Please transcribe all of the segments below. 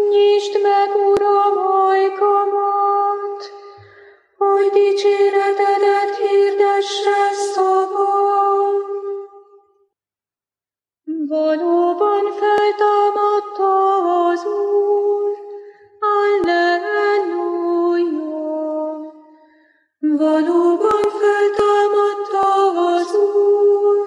Nyisd meg, Uram, ajkamat, hogy dicséretedet hirdesse szavam. Valóban feltámadta az Úr, Alleluja! Valóban feltámadta az Úr,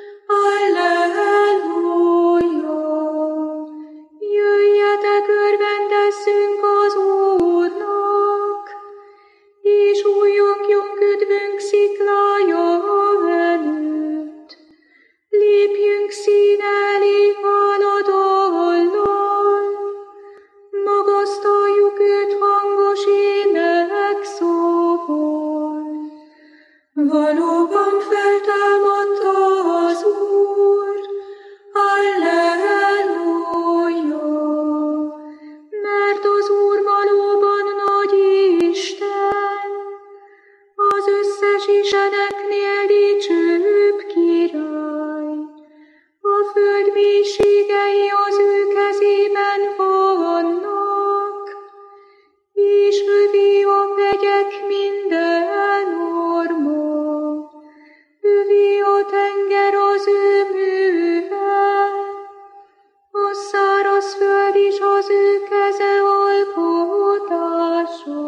Alleluja! Jöjjetek, örvendezzünk az Úrnak, és újjongjunk üdvünk sziklája előtt. Lépjünk színe elé háladallal, magasztaljuk őt hangos énekszóval. Valóban feltámadta az Úr, Alleluja! Mert az Úr valóban nagy Isten, az összes isteneknél dicsőbb király. A föld mélységei az ő kezében vannak, és övé a vegyek minden orma. Övé a tenger az ő műve, a száraz föld is az ő keze alkotása.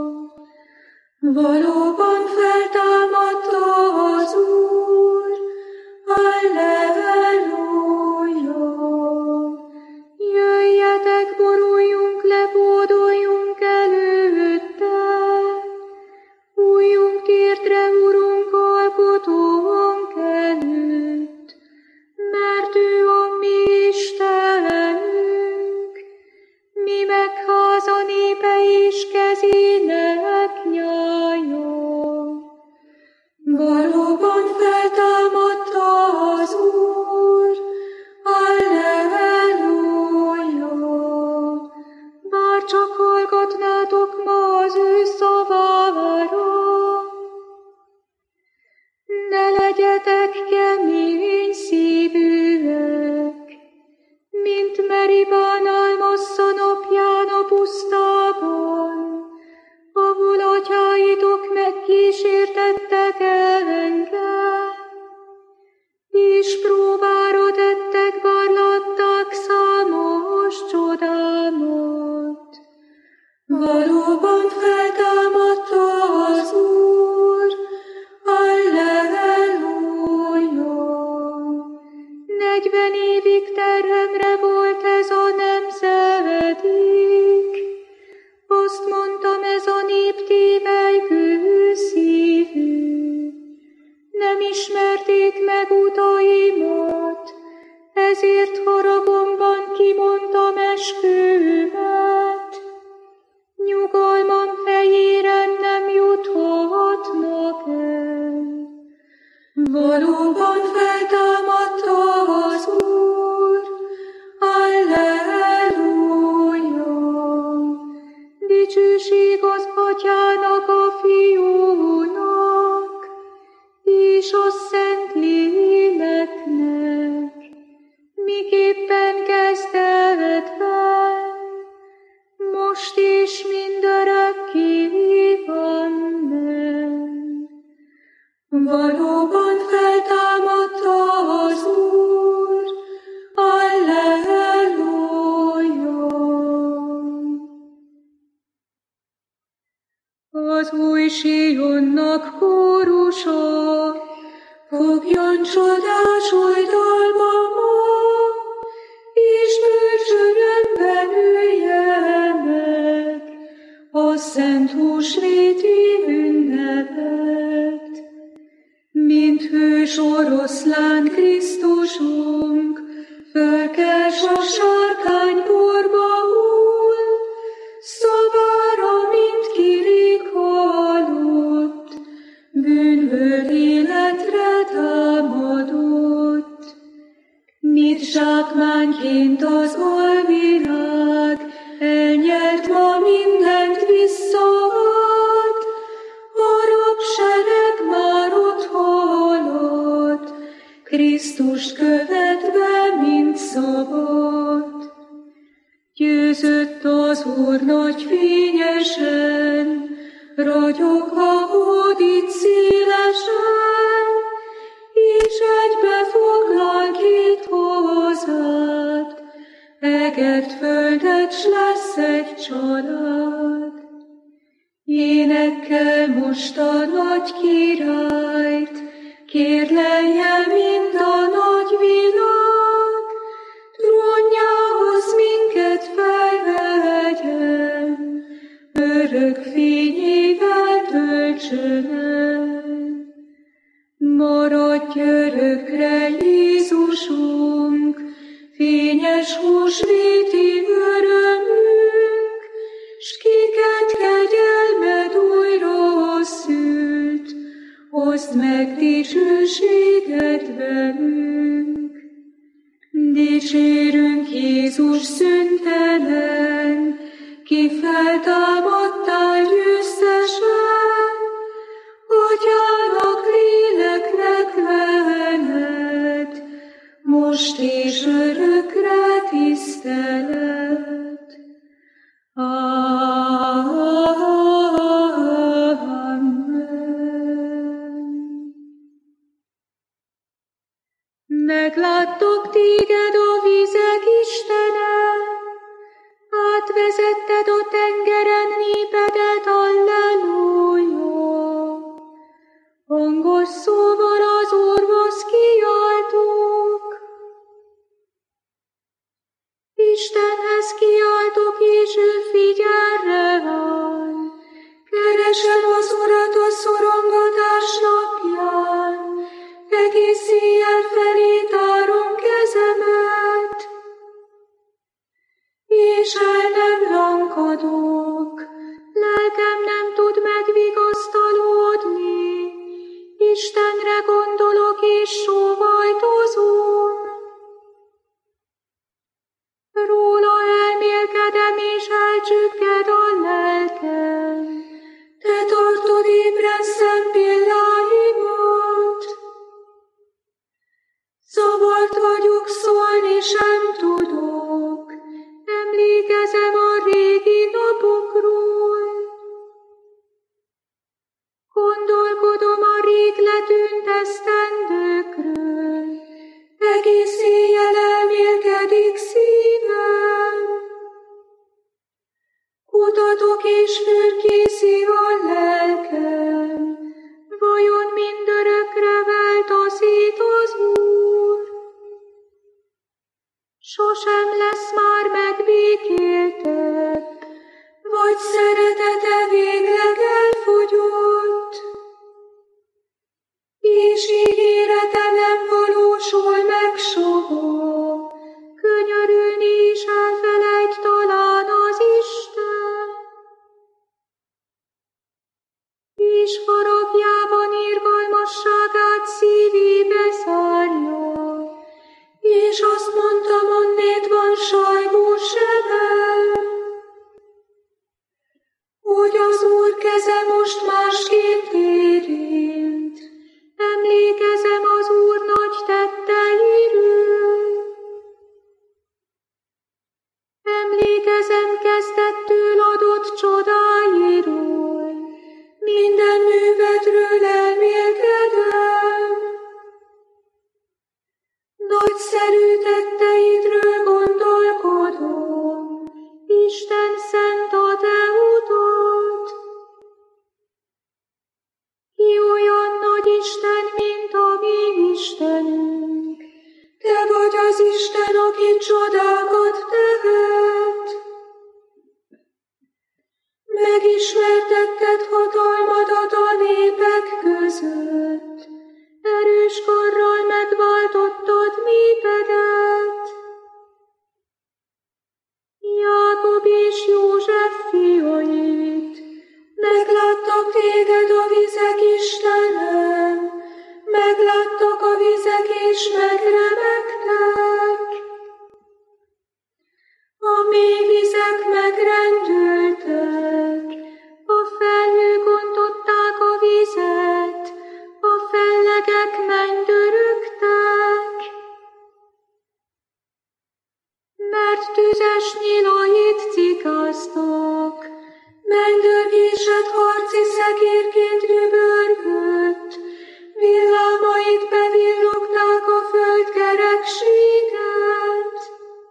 Valóban feltámadta az Úr, Alleluja! Jöjjetek, boruljunk le, bódoljunk előtte, újjunk térdre, Urunk, alkotónk előtt, mert ő a mi Istenünk, mi meg háza népe és kezének nyája. Valóban feltámadta az Úr, Alleluja! Bár csak hallgatnátok ma az ő szavára, ne legyetek kemény szívűek, mint Meribán Almassza napján a pusztában, ahol atyáitok megkísértettek engem, és próbára tettek, bár látták számos csodámat. Valóban feltámadta az Úr, Alleluja! 40 évig terhemre volt ez a nemzedék, azt mondtam, ez a nép tévelygő szívű. Nem ismerték meg utaimat, ezért haragomban kimondtam eskümet. Nyugalmam fejére nem juthatnak el. Valóban feltámadta az Úr, Alleluja! Dicsőség az Atyának, a Fiúnak, és a Szent Léleknek, miképpen kezdetben, most és mindörökké amen. Valóban feltámadta az Úr, Alleluja! Az új Sionnak kórusa, fogjon csodás oldalba ma, és bölcsőrömben ülje meg a szent húsvéti ünnepet. Mint hős oroszlán Krisztusunk, fölkels a sarkányporba hull, szavára, mint kirik halott, bűnből életre támadott. Mit zsákmányként az alvilág, elnyelt ma mindent visszaad, a rabsereg már ott halott, Krisztust követve, mint szabad. Főzött az Úr nagy fényesen, ragyogva hódít szélesen, és egybe foglal két hozat, egert földet, s lesz egy család. Énekkel most a nagy királyt, kérlelje mind a nagy világ, trónjához minket felvegyen, örök fényével töltsön el. Maradj örökre, Jézusunk, fényes húsvéti örömünk, s kiket kegyelmed újra szült, oszd meg dicsőséget velünk. Dicsérünk Jézus szüntelen, ki feltámadtál győztesen, Atyának léleknek veled, most és örökre tisztelet. Amen. Megláttok téged a vizek, Istene, átvezetted a tengeren népedet, alleluja. Hangos szóval az Úrhoz kiáltok, Istenhez kiáltok, és ő figyel rám. Keresem az Urat a szorongatás napján, egész éjjel felé tárom kezemet, és el nem lankadok, lelkem nem tud megvigasztalódni, Istenre gondolok, és sóhajtozom. Róla elmélkedem, és elcsügged a lelkem, te tartod ébren szempilláimat. Zavart vagyok, szólni sem tudok, emlékezem a régi napokról. Gondolkodom a rég letűnt esztendőkről, egész éjjel elmélkedik szívem. Kutatok és fürkészi a lelkem, vajon mindörökre változít az Úr? Sosem lesz már megbékéltebb, vagy szeretete végleg elfogyott, és ígérete nem valósul meg soha, könyörülni is elfelejt talán az Isten. És haragjában irgalmasságát szívébe zárja, és azt mondta, onnét van sajgó sebem, hogy az Úr keze most másként érint. Emlékezem az Úr nagy tetteiről. Emlékezem kezdettől adott csodáiról. Minden művedről elmélkedem. Nagyszerű tetteidről gondolkodom. Isten szent a te utad. Ki olyan nagy Isten, mint a mi Istenünk? Te vagy az Isten, aki csodákat tehet. Megismertetted hatalmadat a népek között. Erős karral megváltottad népedet. Jákob és József fiait, megláttak téged a vizek, Istenem, megláttak a vizek és megremegtek. A mély vizek megrendültek, a felhők ontották a vizet, a fellegek mennydörögtek. Mert tüzes nyilait riasztok. Mennydörgésed harci szekérként dübörgött, villámait bevillogták a föld kerekséget.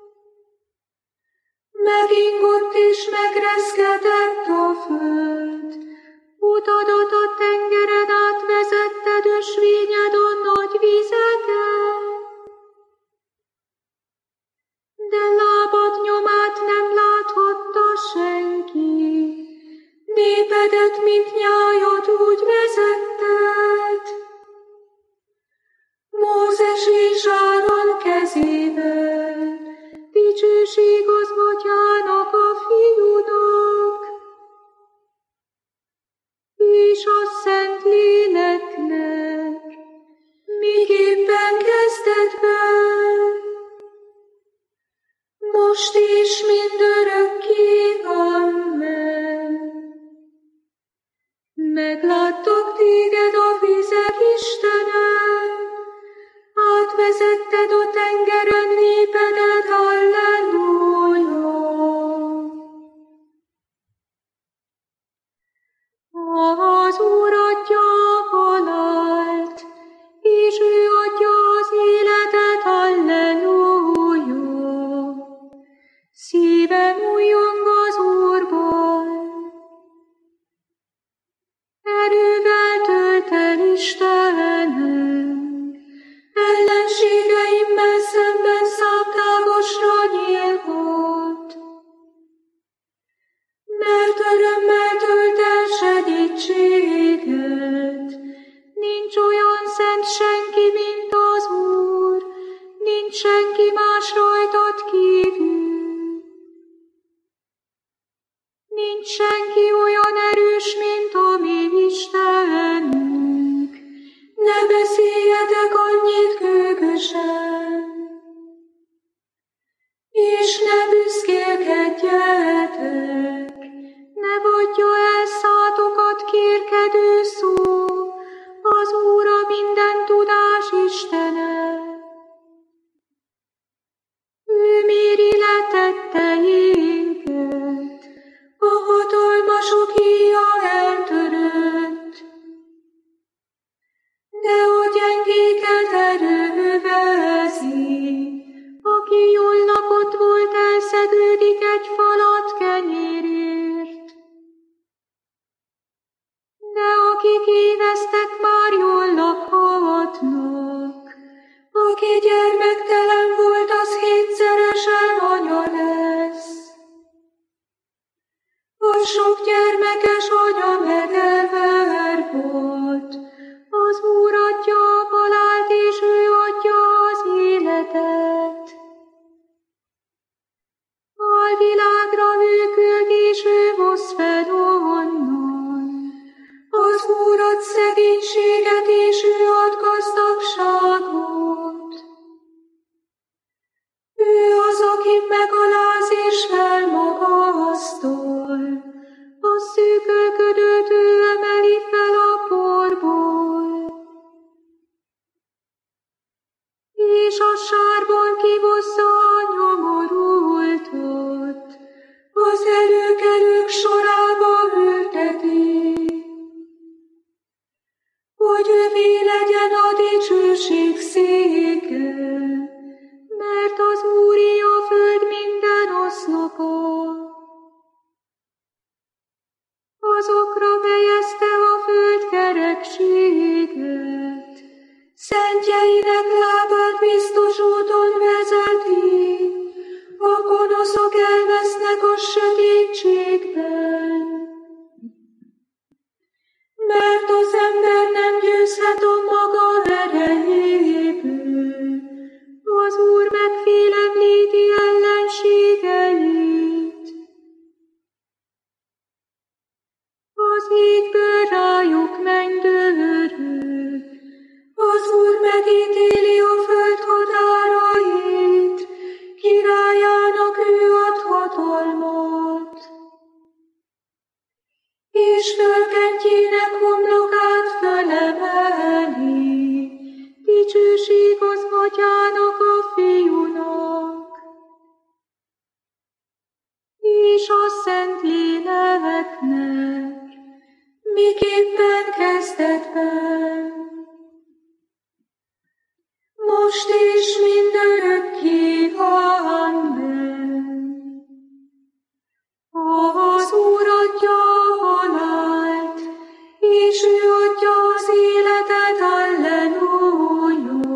Megingott és megreszketett a föld, utadat a tengeren átvezetted ösvényed a nagy vizeken. De lábad nyomát nem láthatta senki, népedet, mint nyájat úgy vezetted. Mózes és Áron kezében, dicsőség az Atyának a Fiúnak, és a Szentléleknek, miképpen kezdetben, most is mindörökké. Amen. Megláttak téged a vizek, Istenem, átvezetted a tengeren népedet, halleluja. Az Úr adja a halált, és ő adja az életet, halleluja. Szívem újjong az Úrban, erővel tölt el Istenem, ellenségeimmel szemben számtágosra nyílhat. Mert örömmel tölt el segítséget, nincs olyan szent senki, mint az Úr, nincs senki más rajtad kívül. Nincs senki olyan erős, mint a mi Istenünk, ne beszéljetek annyit gőgösen, és ne büszkélkedjetek, ne vagyja el szátokat kérkedő szó, az Úr a minden tudás Istene. Ő méri le tetteinket, a hatalmasok íja eltörött, de a gyengéket erővezi, aki jól lakott volt, elszegődik egy falat kenyérért. De akik éheztek, már jól lakhatnak, aki gyermektelen volt, az hétszeresen anya lesz. A sok gyermekes anya megelverhat, az Úr adja a halált, és ő adja az életet. A világra ő küld, és ő hoz fel onnan. Az Úr ad szegénységet, és ő ad gazdagságot. Ő az, aki megaláz és felmagasztal, a szűkölködőt ő emeli fel a porból, és a sárból kihozza a nyomorultat, az előkelők sorába ülteti, hogy övé legyen a dicsőség széke, mert az Úré a föld minden oszlopa. Azokra fejezte a föld kerekséget, szentjeinek lábát biztos úton vezeti, a gonoszok elvesznek a sötétségben. Mert az ember nem győzhet a maga erejéből, az Úr megfélemlíti ellenségeit. Az égből rájuk mennydörög, az Úr megítéli a föld határait, királyának ő ad hatalmat. és a Szentléleknek, miképpen kezdetben, most is mindörökké. Amen. Az Úr adja a halált, és ő adja az életet. Alleluja.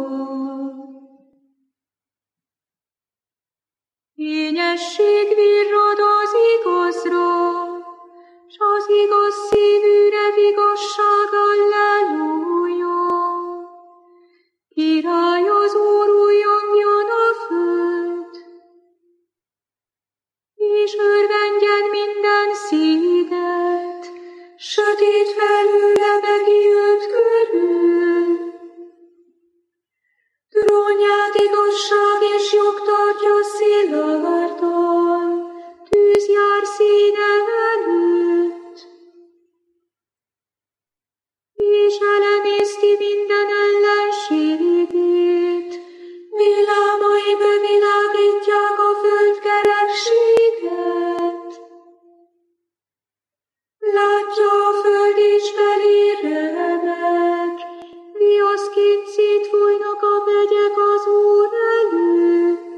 Fényesség virrad az igazra, s az igaz szívűre vigasság. Alleluja. Király az Úr, újjongjon a föld, és örvendjen minden szídet, sötét felhőle vegyi őt körül. Trónját igazság és jog tartja szilárdan, tűz jár színe előtt, és elemészti minden ellenségét, villámai bevilágítják a föld kerekséget. Látja a föld és belé remeg, viaszként szétfújnak a megyek az Úr előtt.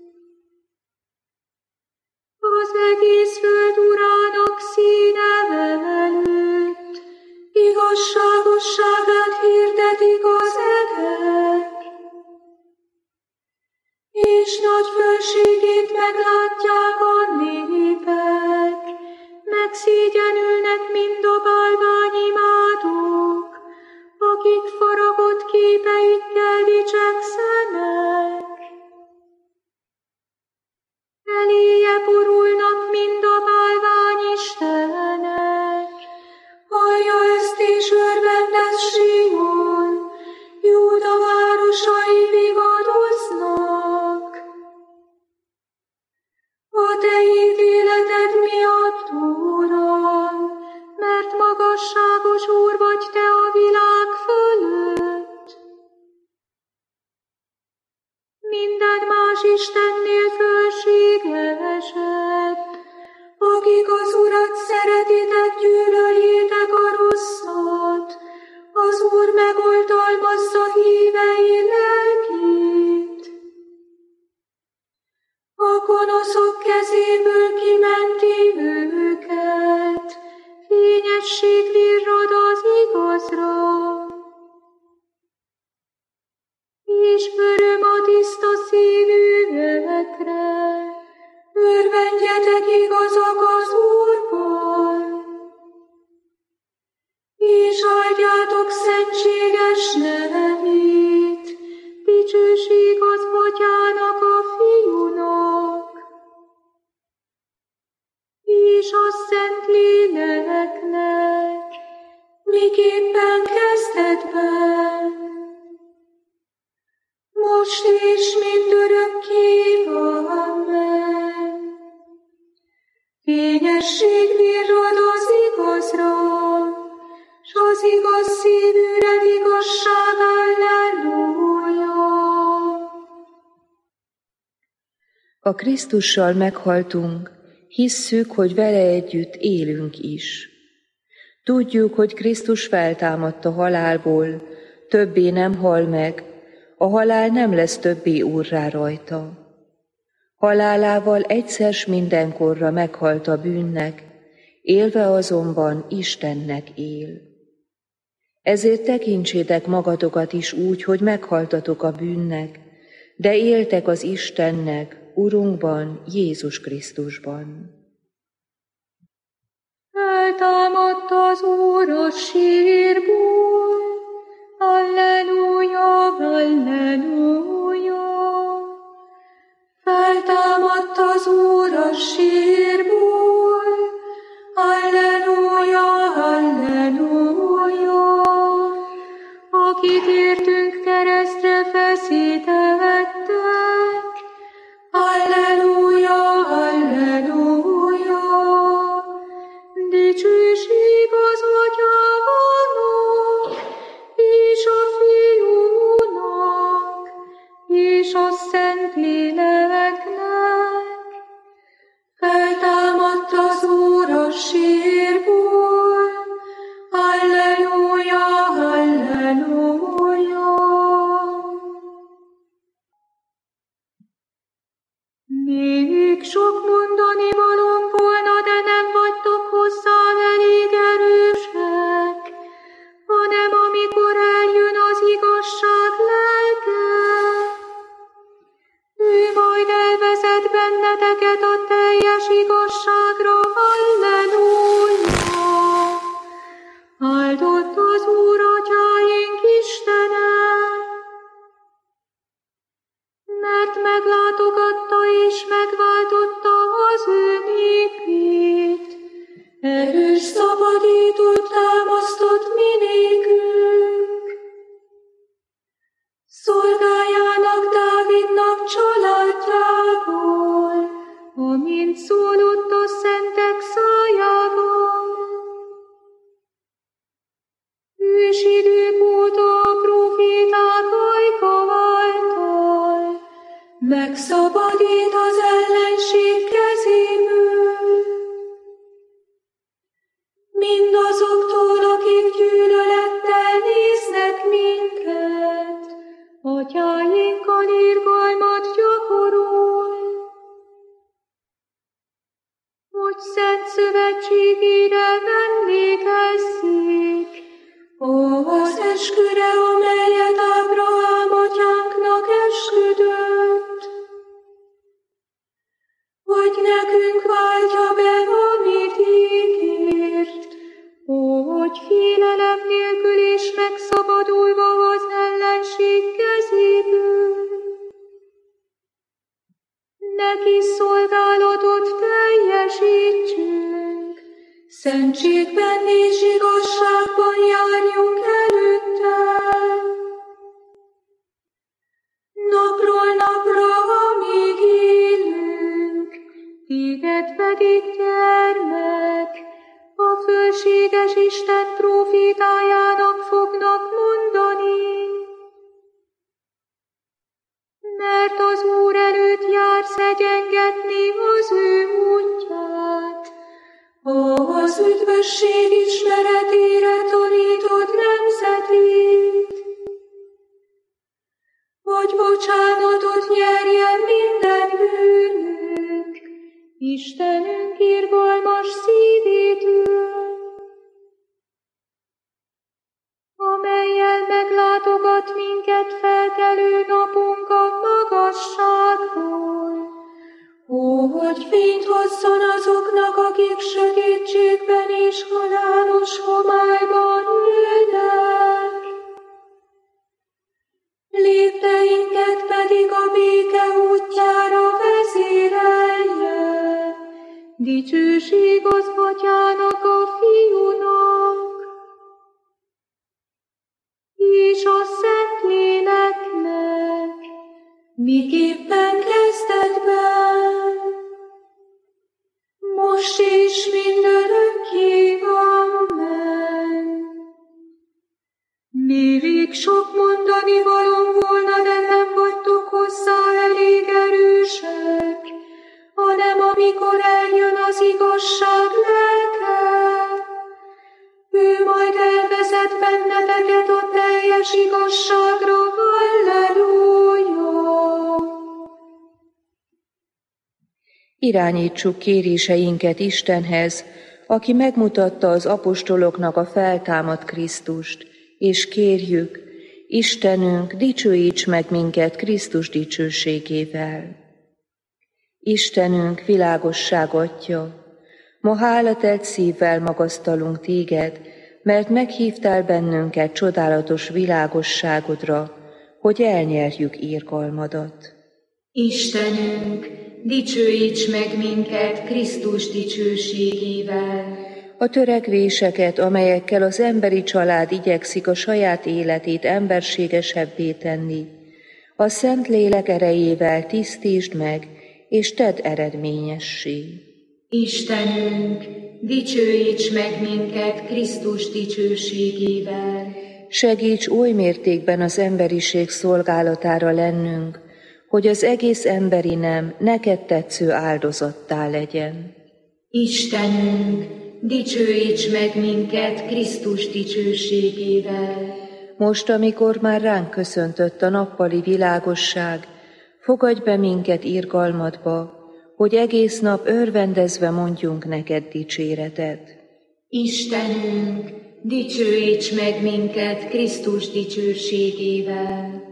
Az egész föld urának színe előtt, igazságosságát hirdetik az egek, és nagy fölségét meglátják a népek, megszégyenülnek mind a bálványimádók, akik faragott képeikkel dicsekszenek. Eléje borulnak mind a bálványistenek, hallja ezt és örvendez Sion, Júda városai vigadoznak. A te ítéleted miatt, Uram, mert magasságos Úr vagy te a világ fölött. Minden más istennél fölségesebb, akik az Urat szeretitek, gyűlöljétek a rosszat, az Úr megoltalmazza hívei lelkét. A gonoszok kezéből kimenti őket, fényesség virrad az igazra, és öröm a tiszta szívűekre. Örvendjetek igazak az Úrban, és áldjátok szentséges nevét, dicsőség az Atyának, a Fiúnak, és a Szentléleknek, miképpen kezdetben, most és mindörökké. Amen. Fényesség virrad az igazra, s az igaz szívűre vigasság. Alleluja. A Krisztussal meghaltunk, hisszük, hogy vele együtt élünk is. Tudjuk, hogy Krisztus feltámadt a halálból, többé nem hal meg, a halál nem lesz többé úrrá rajta. Halálával egyszer s mindenkorra meghalt a bűnnek, élve azonban Istennek él. Ezért tekintsétek magatokat is úgy, hogy meghaltatok a bűnnek, de éltek az Istennek, Urunkban, Jézus Krisztusban. Feltámadt az Úr a sírból, Alleluja, Alleluja. Feltámadt az Úr a sírból, Alleluja, Alleluja. Akit értünk keresztre feszítettek, Alleluja, Alleluja. Dicsőség az Atyának, és a Fiúnak, és a Szentléleknek. a sírból. Halleluja, halleluja. Még sok mondani valóm volna, de nem vagytok hozzám elég erősek, hanem amikor eljön az igazság lelke, ő majd elvezet benneteket a teljes igazságra. Halleluja! Áldott az Úr, atyáink Istene, mert meglátogatta és megváltotta az ő népét. Erős szabadítót támasztott mi nékünk. Szolgájának, Dávidnak családjából, amint szólott a szentek szájával. Ősidők óta a proféták ajka által megszabadít az ellenség kezéből. Mindazoktól, akik gyűlölettel néznek minket, atyáinkkal irgalmat gyakorol, hogy szent szövetségére emlékezzék, az esküre, amelyet Ábrahám atyánknak esküdött, hogy nekünk váltja be, amit ígért, hogy félelem nélkül és megszabadulva az ellenség kezéből. Neki szolgálatot teljesítsünk, szentségben és igazságban járjunk előtte. Napról napra, amíg élünk, téged pedig, gyermek, a fölséges Isten prófétájának fognak mondani. Mert az Úr előtt jársz egyengetni az ő útját, az üdvösség ismeretére tanítod nemzetét, hogy bocsánatot nyerjen minden bűnünk, Istenünk irgalmas szívétől, amellyel meglátogat minket felkelő napunk a magasságból, hogy fényt hozzon azoknak, akik sötétségben és halálos homályban ülnek. Lépteinket pedig a béke útjára vezérelje. Dicsőség az Atyának, a Fiúnak, és a Szentléleknek, miképpen kezdetben, most és mindörökké. Amen. Még sok mondani valóm volna, de nem vagytok hozzá elég erősek, hanem amikor eljön az igazság lelke, ő majd elvezet benneteket a teljes igazságra. Halleluja! Irányítsuk kéréseinket Istenhez, aki megmutatta az apostoloknak a feltámadt Krisztust, és kérjük, Istenünk, dicsőíts meg minket Krisztus dicsőségével. Istenünk, világosság Atya, ma hálatelt szívvel magasztalunk téged, mert meghívtál bennünket csodálatos világosságodra, hogy elnyerjük irgalmadat. Istenünk, dicsőíts meg minket Krisztus dicsőségével. A törekvéseket, amelyekkel az emberi család igyekszik a saját életét emberségesebbé tenni, a Szentlélek erejével tisztítsd meg, és tedd eredményessé. Istenünk, dicsőíts meg minket Krisztus dicsőségével. Segíts oly mértékben az emberiség szolgálatára lennünk, hogy az egész emberi nem neked tetsző áldozattá legyen. Istenünk, dicsőíts meg minket Krisztus dicsőségével. Most, amikor már ránk köszöntött a nappali világosság, fogadj be minket irgalmadba, hogy egész nap örvendezve mondjunk neked dicséretet. Istenünk, dicsőíts meg minket Krisztus dicsőségével.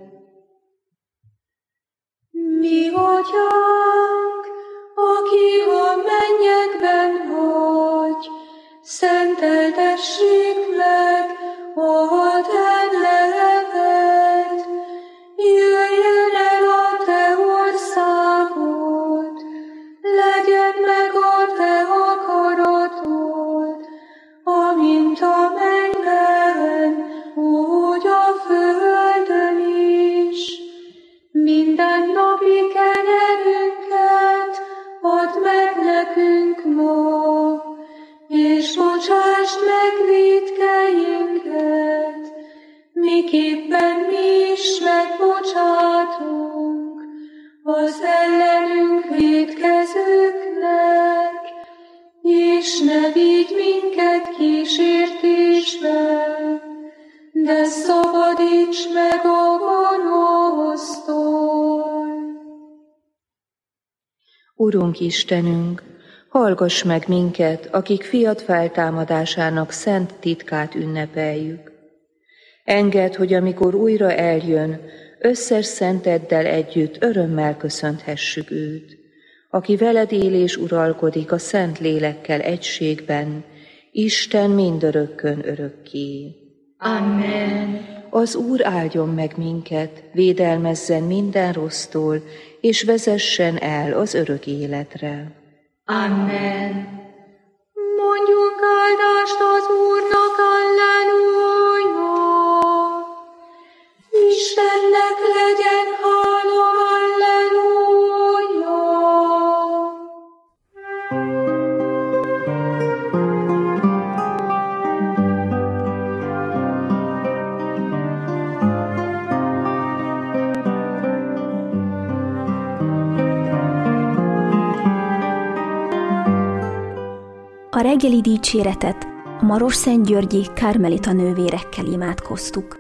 Mi Atyánk, aki a mennyekben vagy, szenteltessék meg a te neved. Jöjjön el a te országod, legyen meg a te akaratod, amint a mennyben, úgy a földön is. Minden napi kenyerünket add meg nekünk ma, és bocsásd meg vétkeinket, miképpen mi is megbocsátunk az ellenünk vétkezőknek, és ne vigy minket kísértésbe, de szabadíts meg a gonosztól. Urunk Istenünk, hallgass meg minket, akik fiad feltámadásának szent titkát ünnepeljük. Engedd, hogy amikor újra eljön, összes szenteddel együtt örömmel köszönthessük őt, aki veled él és uralkodik a szent lélekkel egységben, Isten mindörökkön örökké. Amen. Az Úr áldjon meg minket, védelmezzen minden rossztól, és vezessen el az örök életre. Amen. Mondjunk áldást az Úrnak, alleluja! Istennek legyen hála, alleluja! A reggeli dicséretet a Marosszentgyörgyi Karmelita nővérekkel imádkoztuk.